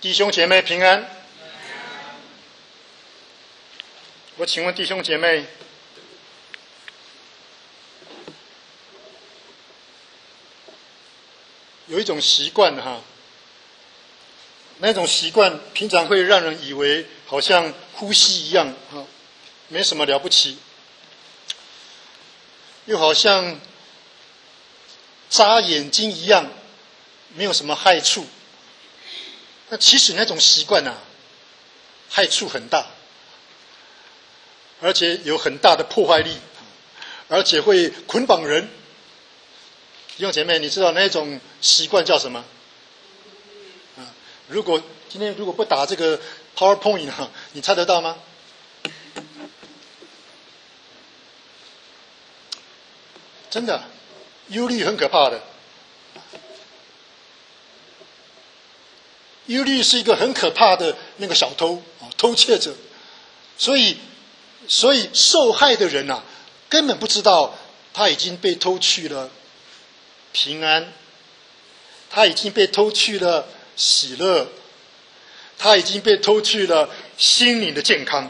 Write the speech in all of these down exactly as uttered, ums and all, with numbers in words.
弟兄姐妹平安。我请问弟兄姐妹，有一种习惯哈，那种习惯平常会让人以为好像呼吸一样哈，没什么了不起，又好像眨眼睛一样，没有什么害处。那其实那种习惯啊，害处很大，而且有很大的破坏力，而且会捆绑人。弟兄姐妹，你知道那种习惯叫什么？啊，如果今天如果不打这个 PowerPoint 啊，你猜得到吗？真的，忧虑很可怕的。忧虑是一个很可怕的那个小偷啊，偷窃者。所以，所以受害的人啊，根本不知道他已经被偷去了平安，他已经被偷去了喜乐，他已经被偷去了心灵的健康。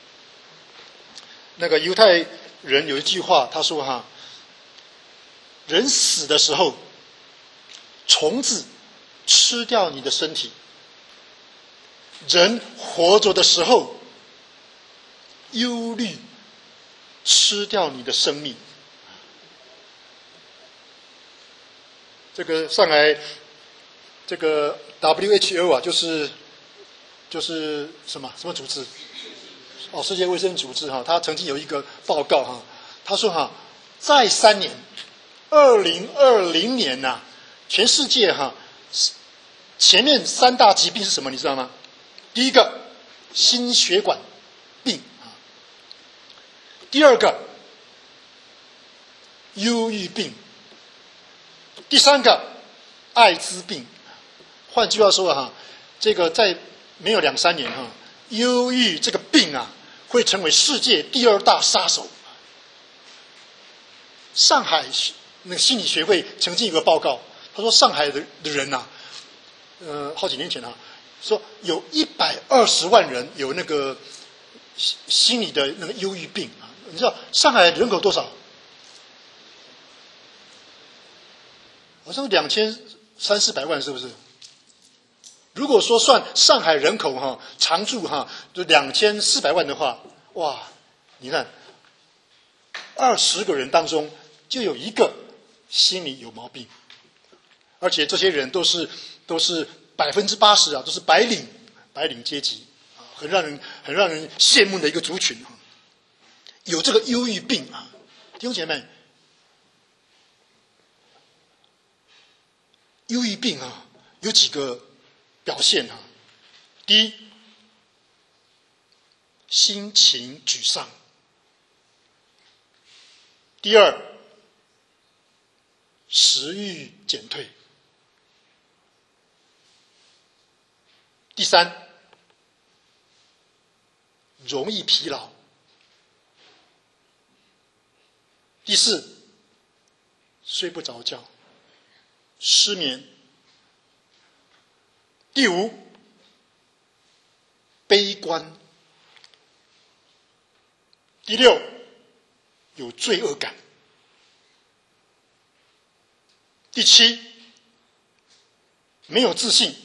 那个犹太人有一句话，他说哈，人死的时候，虫子吃掉你的身体，人活着的时候，忧虑吃掉你的生命。这个上海这个 W H O 啊，就是就是什么什么组织？哦，世界卫生组织哈，他曾经有一个报告哈，他说哈，再三年，二零二零年呐、啊，全世界哈，前面三大疾病是什么？你知道吗？第一个，心血管病啊；第二个，忧郁病；第三个，艾滋病。换句话说哈，这个在没有两三年哈，忧郁这个病啊，会成为世界第二大杀手。上海那个心理学会曾经有个报告，他说上海的人呐、啊，呃，好几年前啊，说有一百二十万人有那个心理的那个忧郁病啊。你知道上海人口多少？好像两千三四百万，是不是？如果说算上海人口哈常住哈就两千四百万的话，哇，你看二十个人当中就有一个心理有毛病，而且这些人都是都是百分之八十啊，都是白领白领阶级啊，很让人很让人羡慕的一个族群啊，有这个忧郁病啊，弟兄姐妹，忧郁病啊有几个表现啊，第一，心情沮丧；第二，食欲减退；第三，容易疲劳；第四，睡不着觉，失眠；第五，悲观；第六，有罪恶感；第七，没有自信；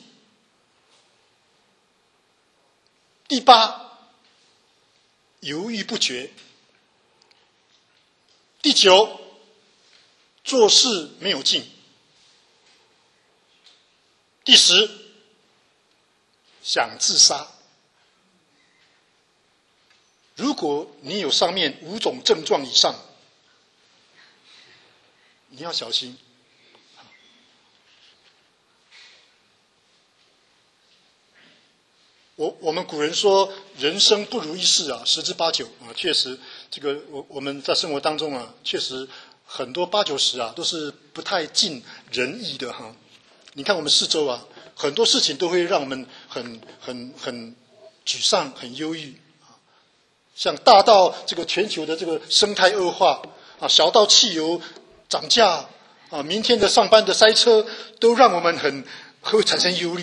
第八，犹豫不决；第九，做事没有劲；第十，想自杀。如果你有上面五种症状以上，你要小心。我我们古人说人生不如意事啊，十之八九啊，确实，这个我我们在生活当中啊，确实很多八九十啊，都是不太尽人意的哈。你看我们四周啊，很多事情都会让我们很很很沮丧、很忧郁啊。像大到这个全球的这个生态恶化啊，小到汽油涨价啊，明天的上班的塞车，都让我们很会产生忧虑啊。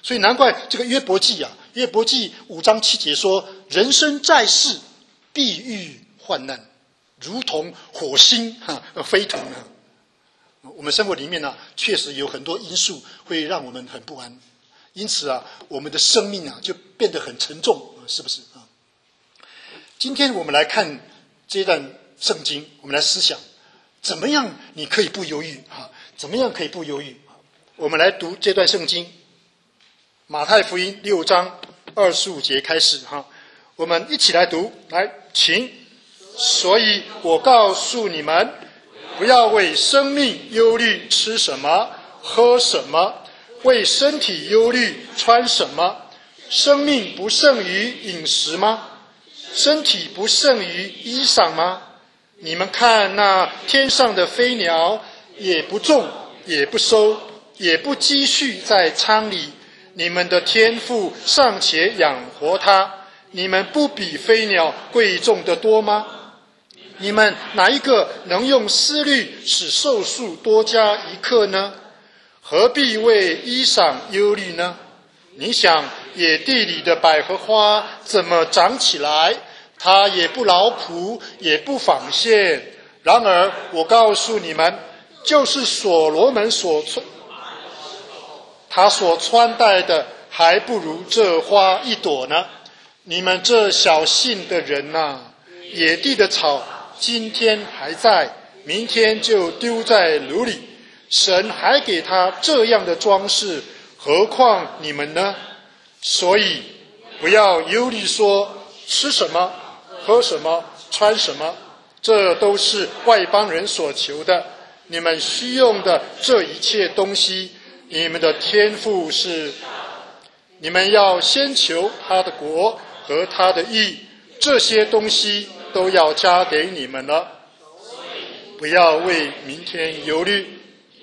所以难怪这个约伯记啊，约伯记五章七节说：人生在世，必遇患难，如同火星哈飞腾啊。我们生活里面呢、啊，确实有很多因素会让我们很不安，因此啊，我们的生命啊就变得很沉重，是不是啊？今天我们来看这段圣经，我们来思想，怎么样你可以不忧郁啊？怎么样可以不忧郁？我们来读这段圣经，马太福音六章二十五节开始哈，我们一起来读，来，请。所以我告诉你们，不要为生命忧虑吃什么喝什么，为身体忧虑穿什么。生命不胜于饮食吗？身体不胜于衣裳吗？你们看那天上的飞鸟，也不种也不收也不积蓄在仓里，你们的天父尚且养活它，你们不比飞鸟贵重得多吗？你们哪一个能用思虑使寿数多加一刻呢？何必为衣裳忧虑呢？你想野地里的百合花怎么长起来？它也不劳苦，也不纺线。然而我告诉你们，就是所罗门所穿他所穿戴的，还不如这花一朵呢。你们这小信的人啊，野地的草今天还在，明天就丢在炉里。神还给他这样的装饰，何况你们呢？所以不要忧虑说吃什么喝什么穿什么，这都是外邦人所求的。你们需用的这一切东西，你们的天父是。你们要先求他的国和他的义，这些东西都要加给你们了。不要为明天忧虑，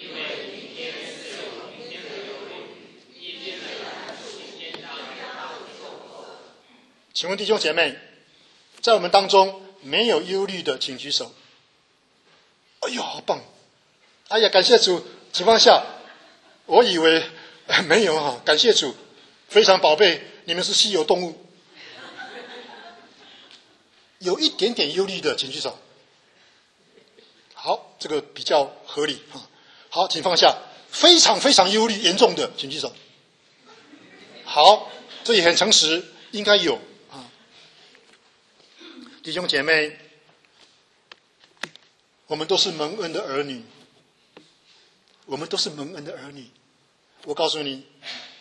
请问弟兄姐妹，在我们当中没有忧虑的请举手。哎呦好棒，哎呀感谢主，请放下。我以为没有哈，感谢主，非常宝贝，你们是稀有动物。有一点点忧虑的请举手。好，这个比较合理哈。好，请放下。非常非常忧虑严重的请举手。好，这也很诚实，应该有啊。弟兄姐妹，我们都是蒙恩的儿女，我们都是蒙恩的儿女。我告诉你，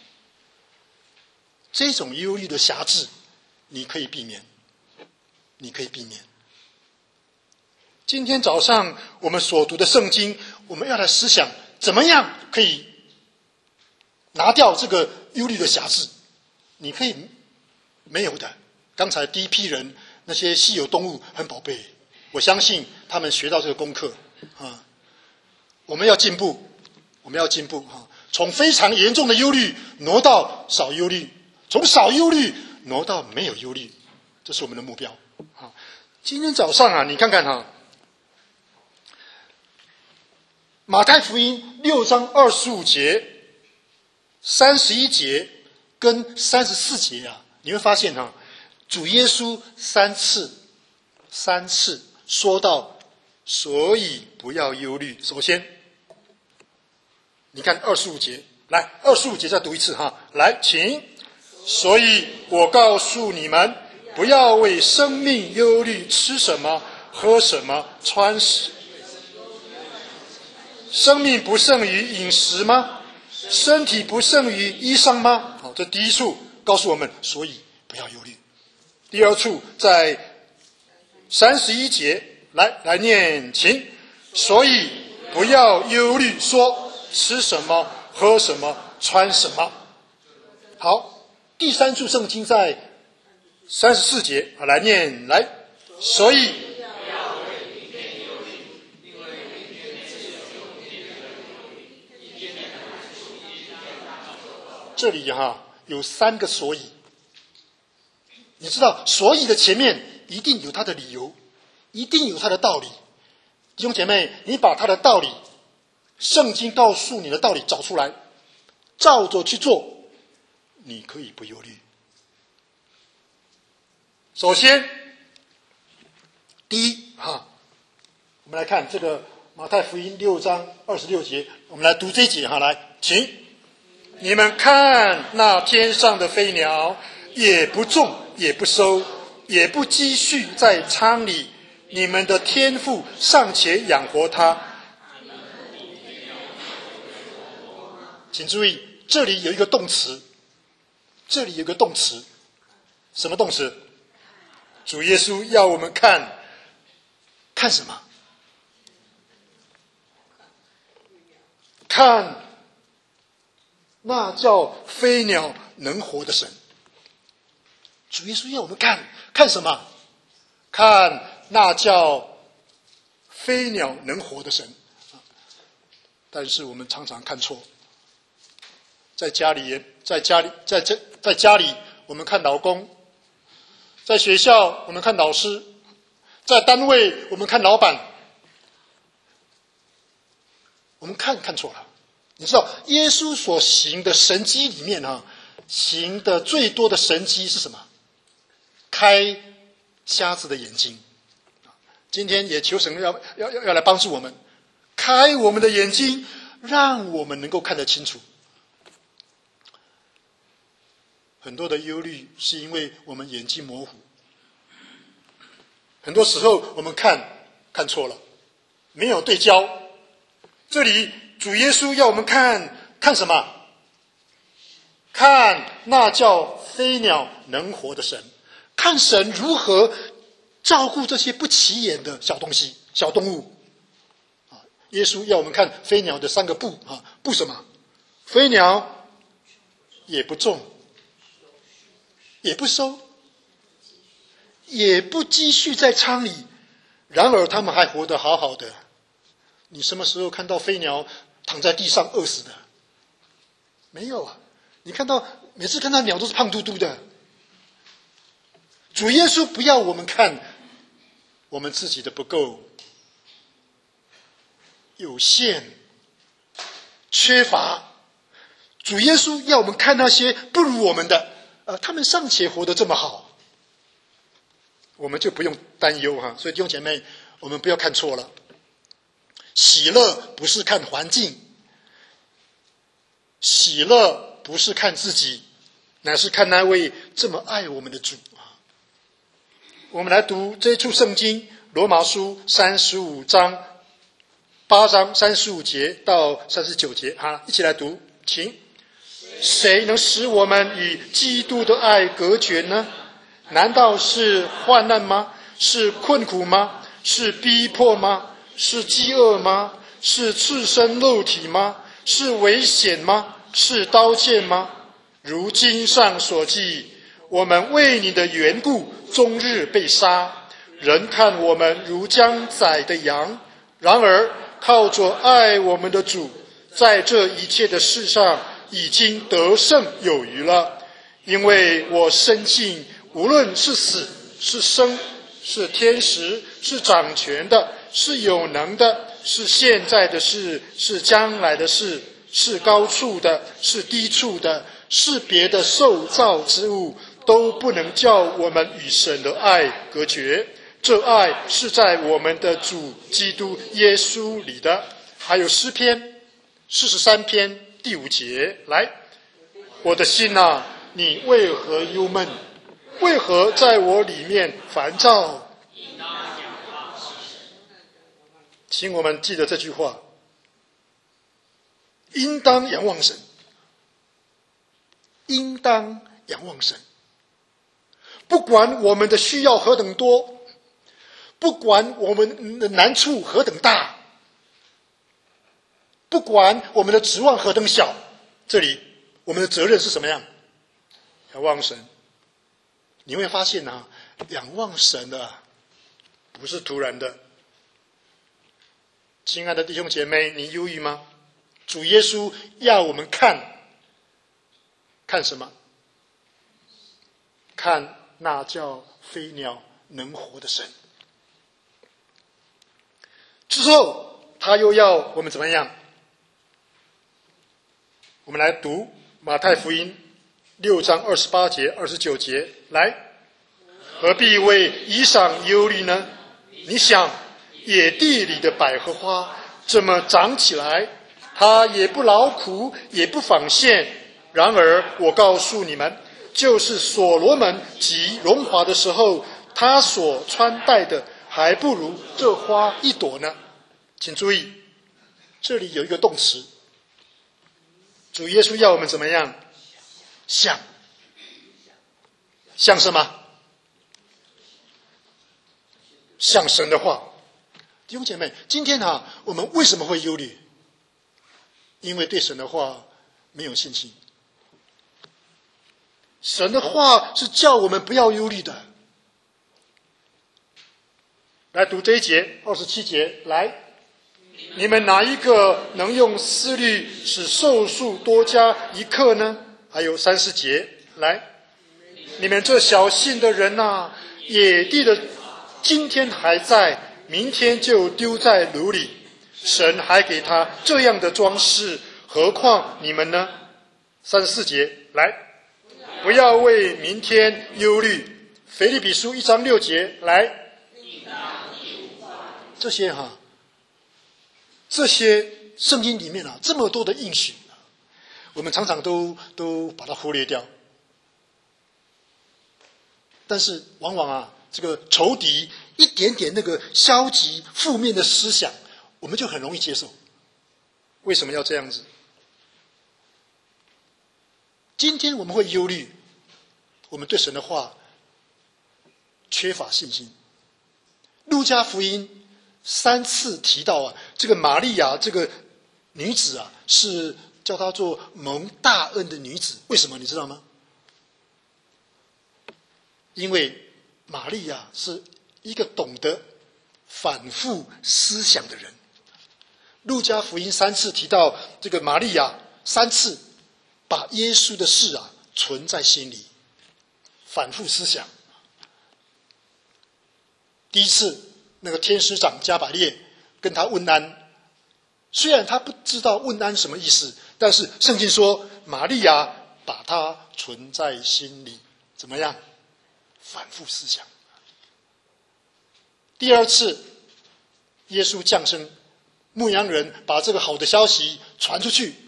这种忧虑的辖制，你可以避免，你可以避免。今天早上我们所读的圣经，我们要来思想，怎么样可以拿掉这个忧虑的辖制？你可以没有的。刚才第一批人那些稀有动物很宝贝，我相信他们学到这个功课啊。我们要进步，我们要进步啊！从非常严重的忧虑挪到少忧虑，从少忧虑挪到没有忧虑，这是我们的目标啊！今天早上啊，你看看哈、啊，马太福音六章二十五节、三十一节跟三十四节啊，你会发现哈、啊，主耶稣三次三次说到，所以不要忧虑。首先，你看二十五节，来，二十五节再读一次哈，来，请。所以我告诉你们，不要为生命忧虑，吃什么，喝什么，穿什么。生命不胜于饮食吗？身体不胜于衣裳吗？好，这第一处告诉我们，所以不要忧虑。第二处在三十一节，来来念，请。所以不要忧虑，说吃什么，喝什么，穿什么。好，第三处圣经在三十四节，来念，来。所以这里哈、啊、有三个所以，你知道所以的前面一定有它的理由，一定有它的道理。弟兄姐妹，你把它的道理，圣经告诉你的道理找出来，照着去做， 你可以不忧虑。首先，第一哈，我们来看这个马太福音六章二十六节，我们来读这一节哈，来，请你们看那天上的飞鸟，也不种，也不收，也不积蓄在仓里，你们的天父尚且养活它。请注意，这里有一个动词，这里有一个动词，什么动词？主耶稣要我们看，看什么？看那叫飞鸟能活的神。主耶稣要我们看，看什么？看那叫飞鸟能活的神。但是我们常常看错。在家里也，在家里，在这，在家里，我们看老公；在学校，我们看老师；在单位，我们看老板。我们看看错了。你知道，耶稣所行的神迹里面啊，行的最多的神迹是什么？开瞎子的眼睛。今天也求神要要要要来帮助我们，开我们的眼睛，让我们能够看得清楚。很多的忧虑是因为我们眼睛模糊，很多时候我们看看错了，没有对焦。这里主耶稣要我们看看什么？看那叫飞鸟能活的神，看神如何照顾这些不起眼的小东西、小动物。耶稣要我们看飞鸟的三个不啊，不什么？飞鸟也不种，也不收，也不积蓄在仓里，然而他们还活得好好的。你什么时候看到飞鸟躺在地上饿死的？没有啊！你看到每次看到鸟都是胖嘟嘟的。主耶稣不要我们看我们自己的不够、有限、缺乏。主耶稣要我们看那些不如我们的，呃，他们尚且活得这么好，我们就不用担忧哈。所以弟兄姐妹，我们不要看错了。喜乐不是看环境，喜乐不是看自己，乃是看那位这么爱我们的主啊。我们来读这一处圣经，罗马书三十五章八章三十五节到三十九节，好，一起来读，请。谁能使我们与基督的爱隔绝呢？难道是患难吗？是困苦吗？是逼迫吗？是饥饿吗？是赤身肉体吗？是危险吗？是刀剑吗？如经上所记，我们为你的缘故终日被杀，人看我们如将宰的羊。然而靠着爱我们的主，在这一切的事上已经得胜有余了。因为我深信，无论是死是生，是天使，是掌权的，是有能的，是现在的事，是将来的事，是高处的，是低处的，是别的受造之物，都不能叫我们与神的爱隔绝。这爱是在我们的主基督耶稣里的。还有诗篇四十三篇第五节，来，我的心啊，你为何忧闷？为何在我里面烦躁？请我们记得这句话，应当仰望神，应当仰望神。不管我们的需要何等多，不管我们的难处何等大，不管我们的指望何等小，这里我们的责任是什么样？仰望神。你会发现啊，仰望神啊，不是突然的。亲爱的弟兄姐妹，你忧郁吗？主耶稣要我们看，看什么？看那叫飞鸟能活的神。之后他又要我们怎么样？我们来读马太福音六章二十八节、二十九节，来，何必为衣裳忧虑呢？你想，野地里的百合花这么长起来，它也不劳苦，也不纺线。然而我告诉你们，就是所罗门极荣华的时候，他所穿戴的还不如这花一朵呢。请注意，这里有一个动词，主耶稣要我们怎么样？想，想什么？想神的话。弟兄姐妹，今天啊，我们为什么会忧虑？因为对神的话没有信心。神的话是叫我们不要忧虑的。来读这一节，二十七节，来，你们哪一个能用思虑使寿数多加一刻呢？还有三十节，来，你们这小信的人啊，野地的今天还在，明天就丢在炉里，神还给他这样的装饰，何况你们呢？三十四节，来，不要为明天忧虑。腓立比书一章六节，来，这些哈、啊，这些圣经里面啊，这么多的应许，我们常常都都把它忽略掉。但是往往啊，这个仇敌一点点那个消极负面的思想，我们就很容易接受。为什么要这样子？今天我们会忧虑，我们对神的话缺乏信心。路加福音三次提到啊，这个玛利亚这个女子啊，是叫她做蒙大恩的女子。为什么你知道吗？因为玛利亚是一个懂得反复思想的人。路加福音三次提到这个玛利亚，三次把耶稣的事啊存在心里，反复思想。第一次，那个天使长加百列跟他问安，虽然他不知道问安什么意思，但是圣经说玛利亚把它存在心里，怎么样？反复思想。第二次，耶稣降生，牧羊人把这个好的消息传出去，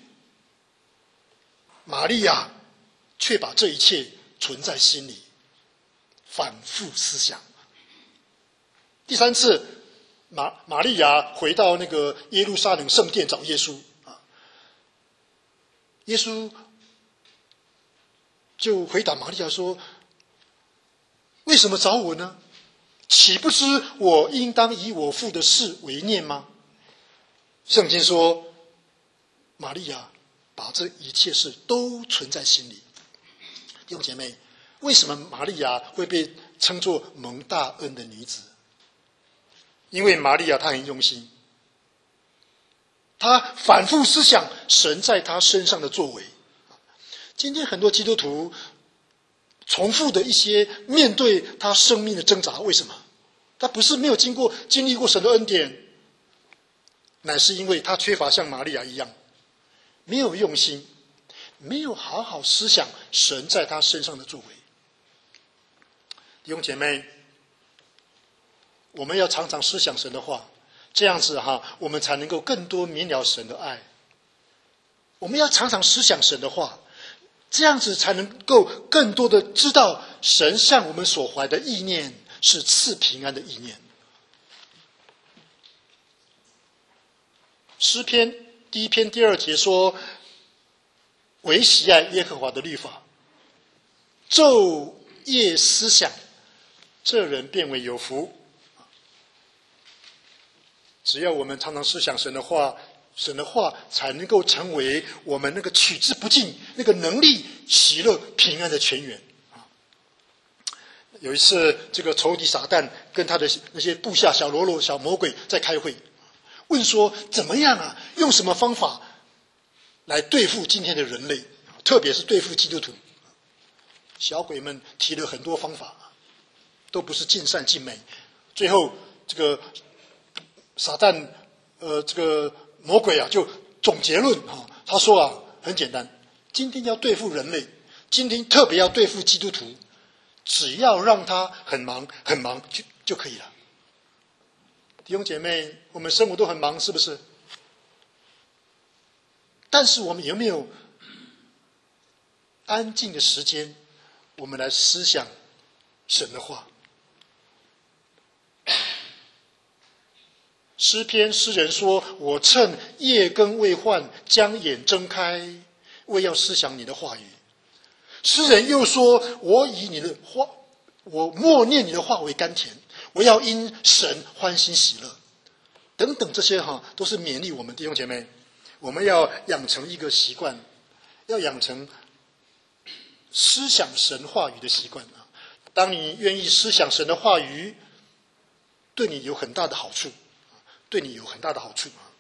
玛利亚却把这一切存在心里，反复思想。第三次，玛玛利亚回到那个耶路撒冷圣殿找耶稣啊，耶稣就回答玛利亚说：“为什么找我呢？岂不知我应当以我父的事为念吗？”圣经说，玛利亚把这一切事都存在心里。弟兄姐妹，为什么玛利亚会被称作蒙大恩的女子？因为玛利亚她很用心，她反复思想神在她身上的作为。今天很多基督徒重复的一些面对他生命的挣扎，为什么？他不是没有经过经历过神的恩典，乃是因为他缺乏像玛利亚一样，没有用心，没有好好思想神在他身上的作为。弟兄姐妹，我们要常常思想神的话，这样子哈，我们才能够更多明了神的爱。我们要常常思想神的话，这样子才能够更多的知道神向我们所怀的意念是赐平安的意念。诗篇第一篇第二节说：“唯喜爱耶和华的律法，昼夜思想，这人便为有福。”只要我们常常思想神的话，神的话才能够成为我们那个取之不尽、那个能力、喜乐、平安的泉源。有一次，这个仇敌撒旦跟他的那些部下小喽啰、小魔鬼在开会，问说怎么样啊？用什么方法来对付今天的人类，特别是对付基督徒？小鬼们提了很多方法，都不是尽善尽美。最后，这个撒旦，呃，这个魔鬼啊，就总结论啊，他说啊，很简单，今天要对付人类， 今天特别要对付基督徒，只要让他很忙很忙就就可以了。弟兄姐妹，我们生活都很忙，是不是？但是我们有没有安静的时间，我们来思想神的话？诗篇诗人说：“我趁夜更未换，将眼睁开，为要思想你的话语。”诗人又说：“我以你的话，我默念你的话为甘甜，我要因神欢欣喜乐。”等等，这些哈都是勉励我们弟兄姐妹，我们要养成一个习惯，要养成思想神话语的习惯啊。当你愿意思想神的话语，对你有很大的好处。对你有很大的好处啊！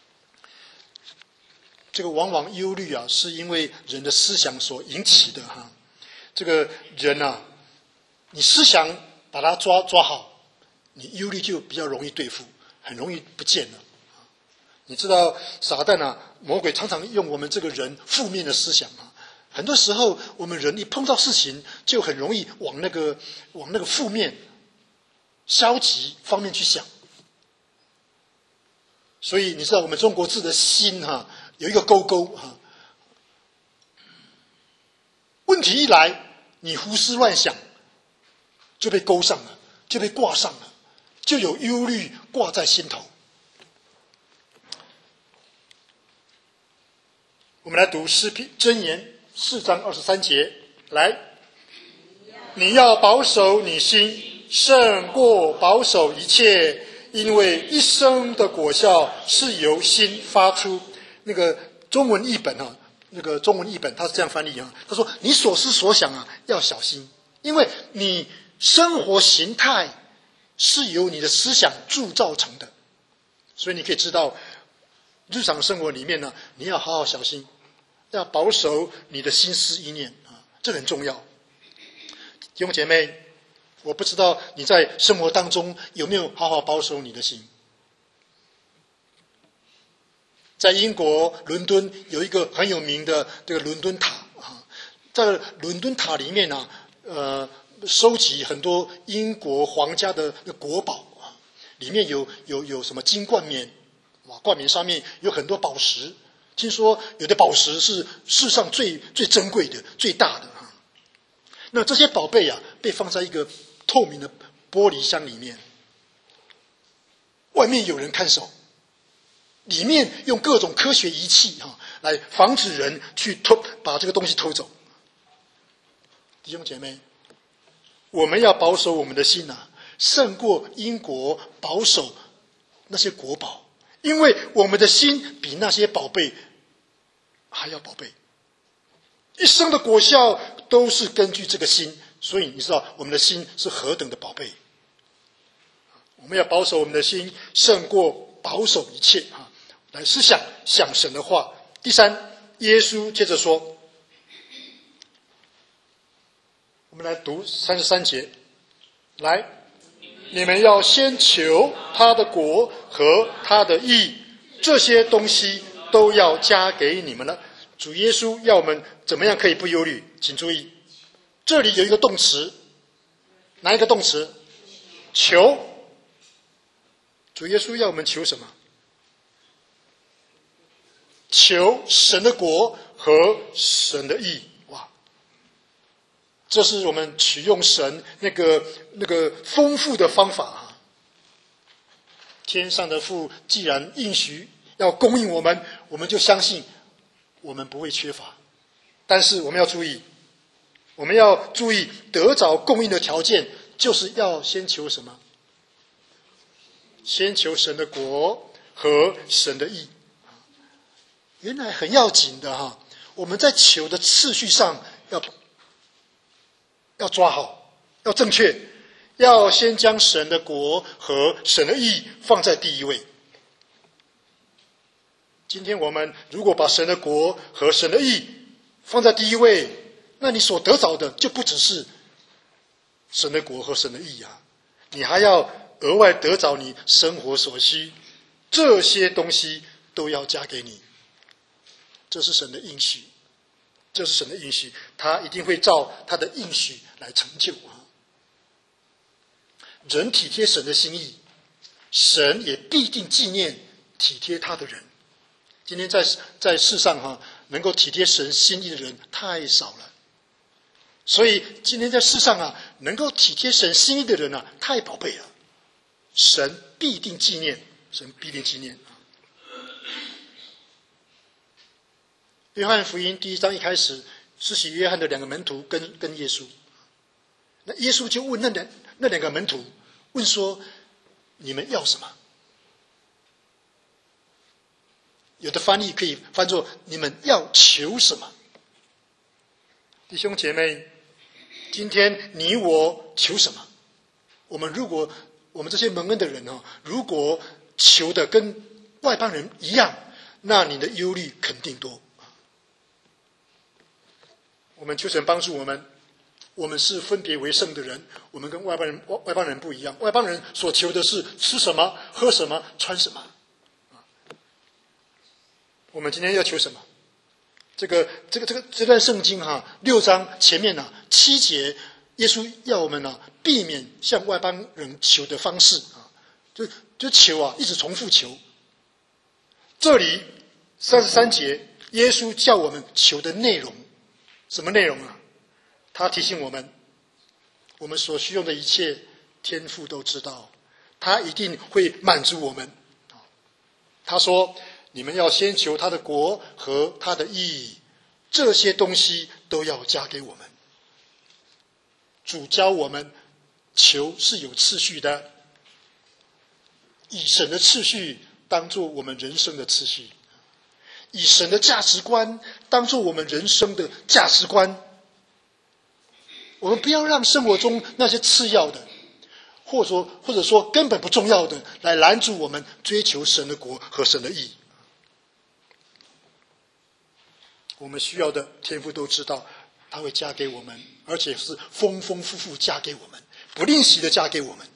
这个往往忧虑啊，是因为人的思想所引起的哈。这个人啊，你思想把它抓抓好，你忧虑就比较容易对付，很容易不见了。你知道撒旦啊，魔鬼常常用我们这个人负面的思想啊，很多时候我们人一碰到事情，就很容易往那个往那个负面、消极方面去想。所以你知道我们中国字的心哈有一个勾勾哈，问题一来，你胡思乱想，就被勾上了，就被挂上了，就有忧虑挂在心头。我们来读诗篇箴言四章二十三节，来，你要保守你心，胜过保守一切。因为一生的果效是由心发出。那个中文译本啊，那个中文译本他是这样翻译啊，他说：“你所思所想啊，要小心，因为你生活形态是由你的思想铸造成的。”所以你可以知道，日常生活里面呢，你要好好小心，要保守你的心思意念啊，这很重要。弟兄姐妹，我不知道你在生活当中有没有好好保守你的心。在英国伦敦有一个很有名的这个伦敦塔啊，在伦敦塔里面呢、啊，呃，收集很多英国皇家的国宝啊，里面有有有什么金冠冕，哇，冠冕上面有很多宝石，听说有的宝石是世上最最珍贵的、最大的啊。那这些宝贝啊，被放在一个透明的玻璃箱里面，外面有人看守，里面用各种科学仪器哈、啊，来防止人去偷把这个东西偷走。弟兄姐妹，我们要保守我们的心啊，胜过英国保守那些国宝，因为我们的心比那些宝贝还要宝贝。一生的果效都是根据这个心。所以你知道我们的心是何等的宝贝，我们要保守我们的心，胜过保守一切啊！来思想想神的话。第三，耶稣接着说，我们来读三十三节，来，你们要先求他的国和他的义，这些东西都要加给你们了。主耶稣要我们怎么样可以不忧虑？请注意。这里有一个动词，哪一个动词？求。主耶稣要我们求什么？求神的国和神的义。哇，这是我们取用神那个那个丰富的方法啊！天上的父既然应许要供应我们，我们就相信我们不会缺乏。但是我们要注意。我们要注意得着供应的条件，就是要先求什么？先求神的国和神的义。原来很要紧的哈，我们在求的次序上要要抓好，要正确，要先将神的国和神的义放在第一位。今天我们如果把神的国和神的义放在第一位，那你所得着的就不只是神的国和神的义啊，你还要额外得着你生活所需，这些东西都要加给你，这是神的应许。 这是神的应许，他一定会照他的应许来成就啊。人体贴神的心意，神也必定纪念体贴他的人。今天在在世上哈、啊，能够体贴神心意的人太少了，所以今天在世上啊，能够体贴神心意的人啊，太宝贝了。神必定纪念，神必定纪念。约翰福音第一章一开始，施洗约翰的两个门徒跟跟耶稣，那耶稣就问那两那两个门徒，问说：你们要什么？有的翻译可以翻作你们要求什么？弟兄姐妹，今天你我求什么？我们如果我们这些蒙恩的人哦，如果求的跟外邦人一样，那你的忧虑肯定多。我们求神帮助我们，我们是分别为圣的人，我们跟外邦人外邦人不一样。外邦人所求的是吃什么、喝什么、穿什么。我们今天要求什么？这个这个这个这段圣经哈、啊，六章前面呢、啊、七节，耶稣要我们呢、啊、避免向外邦人求的方式啊，就就求啊，一直重复求。这里三十三节，耶稣叫我们求的内容，什么内容啊？他提醒我们，我们所需用的一切，天父都知道，他一定会满足我们。他说：你们要先求他的国和他的义，这些东西都要加给我们。主教我们求是有次序的，以神的次序当作我们人生的次序，以神的价值观当作我们人生的价值观。我们不要让生活中那些次要的，或者说或者说根本不重要的，来拦阻我们追求神的国和神的义。我们需要的天父都知道，他会加给我们，而且是丰丰富富加给我们，不吝惜的加给我们。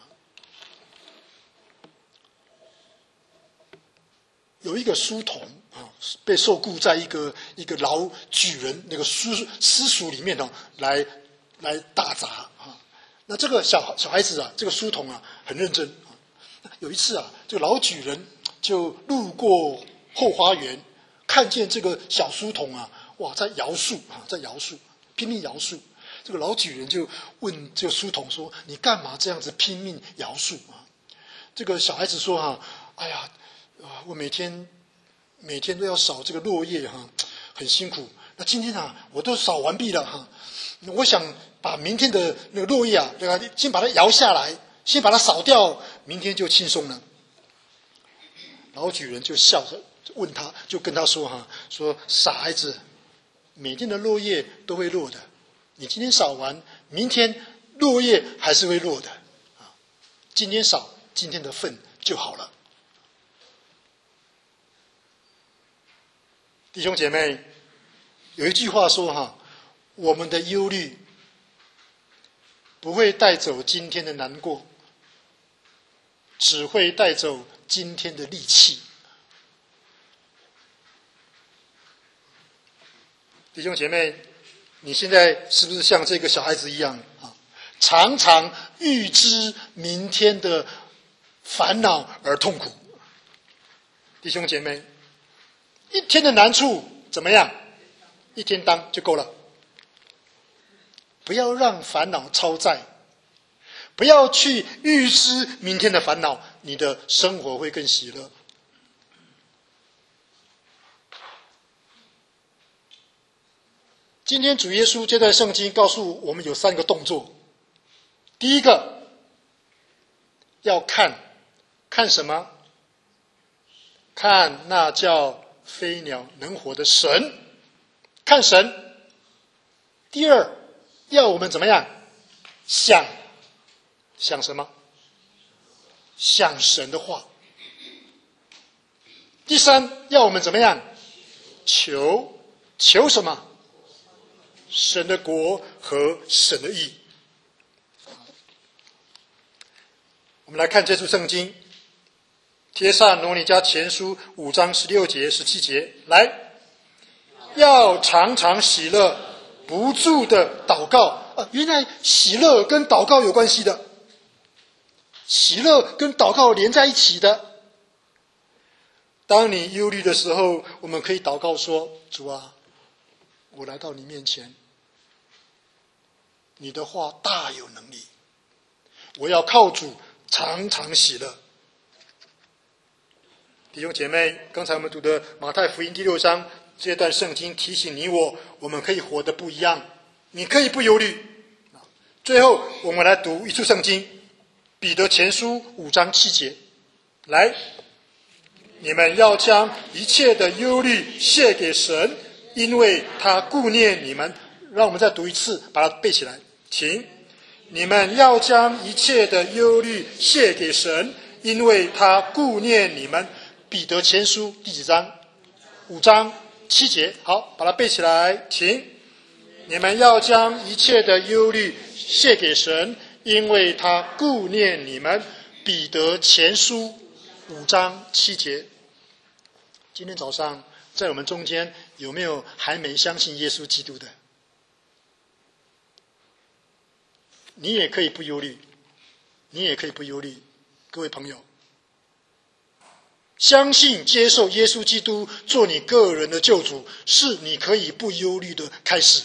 有一个书童啊，被受雇在一个一个老举人那个私私塾里面呢，来来打杂啊。那这个小小孩子啊，这个书童啊，很认真啊。有一次啊，这个老举人就路过后花园，看见这个小书童啊，哇，在摇树啊，在摇树，拼命摇树。这个老举人就问这个书童说：“你干嘛这样子拼命摇树啊？”这个小孩子说：“哈，哎呀，啊，我每天每天都要扫这个落叶哈，很辛苦。那今天啊，我都扫完毕了哈，我想把明天的那个落叶啊，对吧？先把它摇下来，先把它扫掉，明天就轻松了。”老举人就笑着问他，就跟他说哈，说傻孩子，每天的落叶都会落的，你今天扫完，明天落叶还是会落的啊。今天扫今天的份就好了。弟兄姐妹，有一句话说哈，我们的忧虑不会带走今天的难过，只会带走今天的力气。弟兄姐妹，你现在是不是像这个小孩子一样啊？常常预知明天的烦恼而痛苦。弟兄姐妹，一天的难处怎么样？一天当就够了。不要让烦恼超载，不要去预知明天的烦恼，你的生活会更喜乐。今天主耶稣这段圣经告诉我们有三个动作。第一个，要看，看什么？看那叫飞鸟能活的神，看神。第二，要我们怎么样？想，想什么？想神的话。第三，要我们怎么样？求，求什么？神的国和神的义。我们来看这处圣经，帖撒罗尼迦前书五章十六节、十七节。来， 要常常喜乐，不住的祷告。啊，原来喜乐跟祷告有关系的，喜乐跟祷告连在一起的。当你忧虑的时候，我们可以祷告说：主啊，我来到你面前，你的话大有能力，我要靠主常常喜乐。弟兄姐妹，刚才我们读的马太福音第六章这段圣经提醒你我，我们可以活得不一样，你可以不忧虑。最后我们来读一处圣经，彼得前书五章七节。来，你们要将一切的忧虑卸给神，因为他顾念你们。让我们再读一次，把它背起来，请。你们要将一切的忧虑卸给神，因为他顾念你们。彼得前书第几章？五章七节。好，把它背起来，请。你们要将一切的忧虑卸给神，因为他顾念你们。彼得前书五章七节。今天早上在我们中间有没有还没相信耶稣基督的？你也可以不忧虑，你也可以不忧虑。各位朋友，相信接受耶稣基督做你个人的救主，是你可以不忧虑的开始。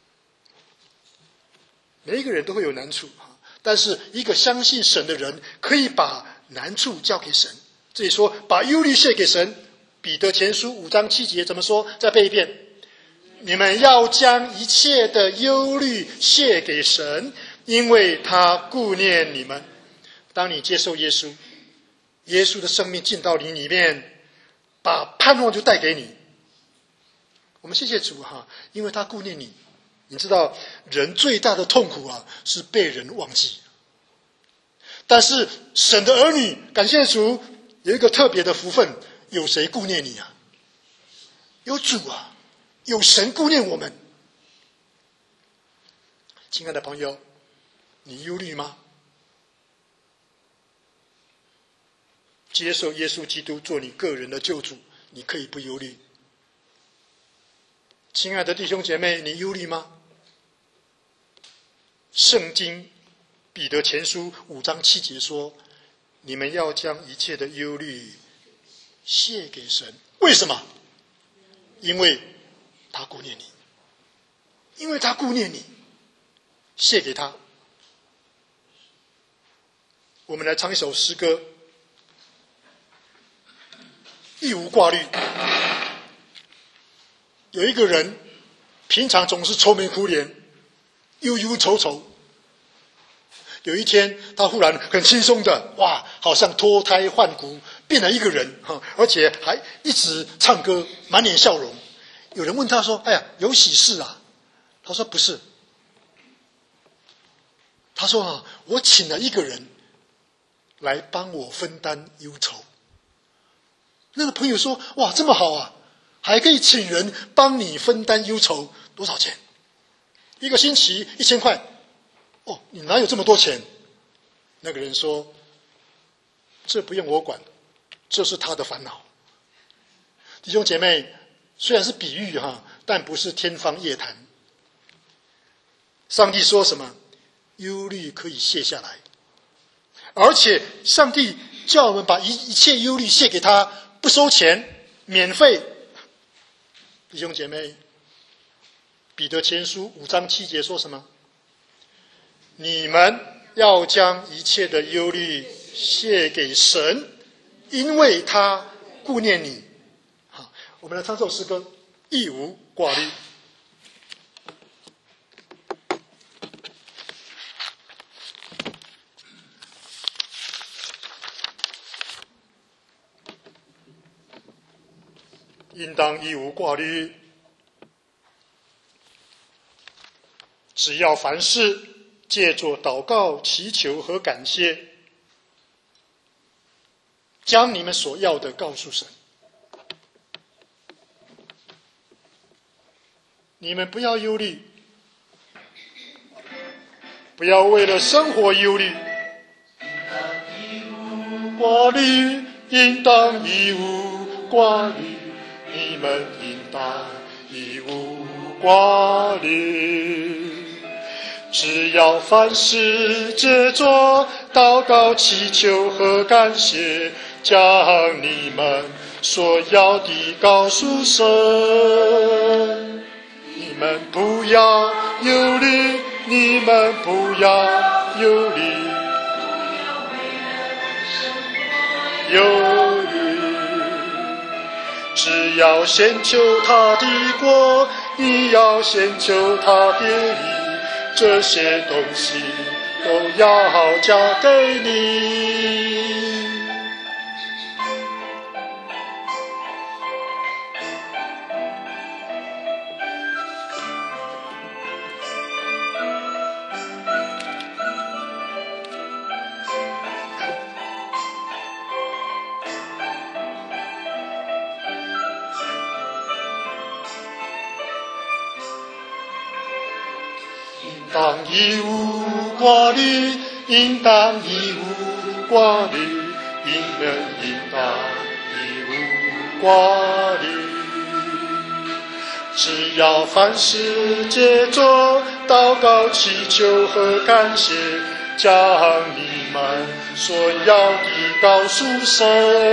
每一个人都会有难处，但是一个相信神的人可以把难处交给神。这里说把忧虑卸给神。彼得前书五章七节怎么说？再背一遍。你们要将一切的忧虑卸给神，因为他顾念你们。当你接受耶稣，耶稣的生命进到你里面，把盼望就带给你。我们谢谢主哈，因为他顾念你。你知道人最大的痛苦啊，是被人忘记。但是神的儿女，感谢主，有一个特别的福分，有谁顾念你啊？有主啊，有神顾念我们。亲爱的朋友，你忧虑吗？接受耶稣基督做你个人的救主，你可以不忧虑。亲爱的弟兄姐妹，你忧虑吗？圣经彼得前书五章七节说，你们要将一切的忧虑卸给神。为什么？因为他顾念你，因为他顾念你，卸给他。我们来唱一首诗歌，一无挂虑。有一个人平常总是愁眉苦脸，忧忧愁愁，有一天他忽然很轻松的，哇，好像脱胎换骨，变了一个人，而且还一直唱歌，满脸笑容。有人问他说，哎呀，有喜事啊？他说不是。他说啊，我请了一个人来帮我分担忧愁。那个朋友说，哇，这么好啊，还可以请人帮你分担忧愁，多少钱？一个星期一千块。哦，你哪有这么多钱？那个人说，这不用我管，这是他的烦恼。弟兄姐妹，虽然是比喻哈，但不是天方夜谭。上帝说什么？忧虑可以卸下来，而且上帝叫我们把一一切忧虑卸给他，不收钱，免费。弟兄姐妹，彼得前书五章七节说什么？你们要将一切的忧虑卸给神，因为他顾念你。好，我们来唱这首诗歌，一无挂虑。应当一无挂虑，只要凡事借着祷告、祈求和感谢，将你们所要的告诉神。你们不要忧虑，不要为了生活忧虑。挂虑，应当一无挂虑。你们应当一无挂虑。只要凡事借着祷告、祈求和感谢，将你们所要的告诉神。你们不要忧虑，你们不要忧虑，忧虑。只要先求他的国，你要先求他的义，这些东西都要加给你。应当一无挂虑，应当一无挂虑，你们应当一无挂虑。只要凡事借着祷告、祈求和感谢，将你们所要的告诉神。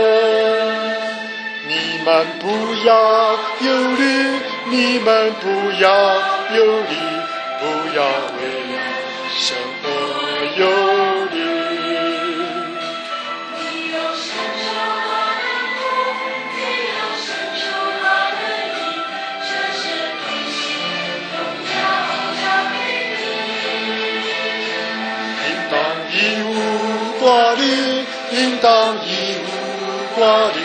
你们不要忧虑，你们不要忧虑，不要为了生活忧虑。你要伸出他的手，你要伸出他的义，这些东西都要加给你。应当一无挂虑，应当一无挂虑。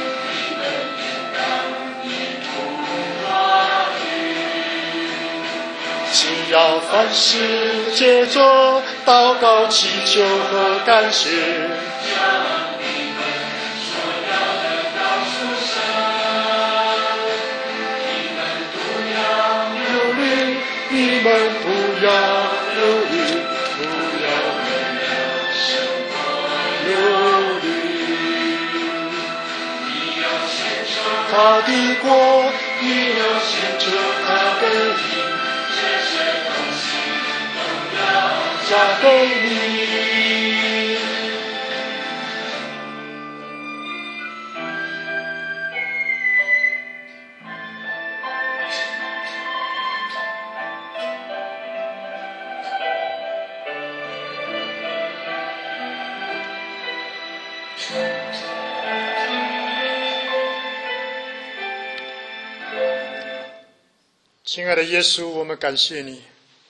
只要凡事借着祷告、祈求和感谢，将你们所要的告诉神。你们不要忧虑，你们不要忧虑，不要为了生活忧虑。你要先求他的国，你要先求他的义，加给你。亲爱的耶稣，我们感谢你。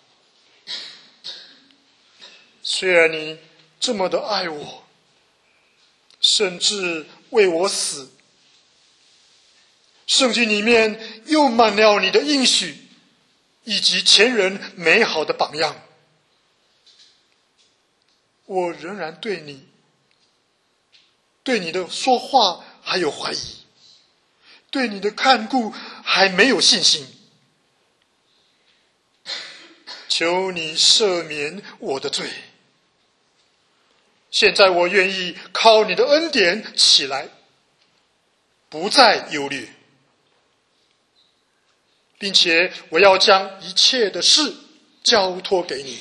虽然你这么的爱我，甚至为我死，圣经里面又满了你的应许，以及前人美好的榜样，我仍然对你对你的说话还有怀疑，对你的看顾还没有信心。求你赦免我的罪。现在我愿意靠你的恩典起来，不再忧虑，并且我要将一切的事交托给你。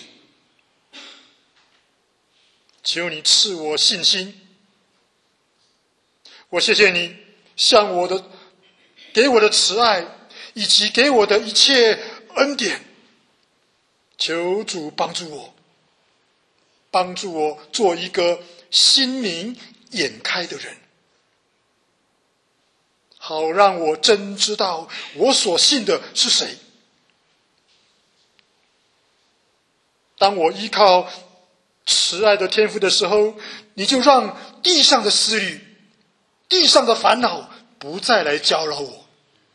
求你赐我信心。我谢谢你向我的给我的慈爱，以及给我的一切恩典。求主帮助我，帮助我做一个心明眼开的人，好让我真知道我所信的是谁。当我依靠慈爱的天父的时候，你就让地上的思虑、地上的烦恼不再来搅扰我，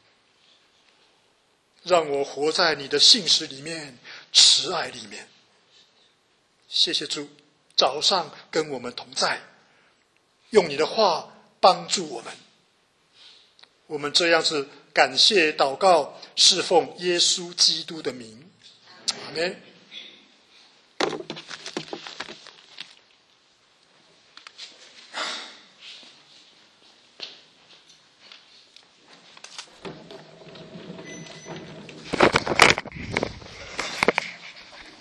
让我活在你的信实里面、慈爱里面。谢谢主，早上跟我们同在，用你的话帮助我们。我们这样子感谢祷告，侍奉耶稣基督的名，阿们。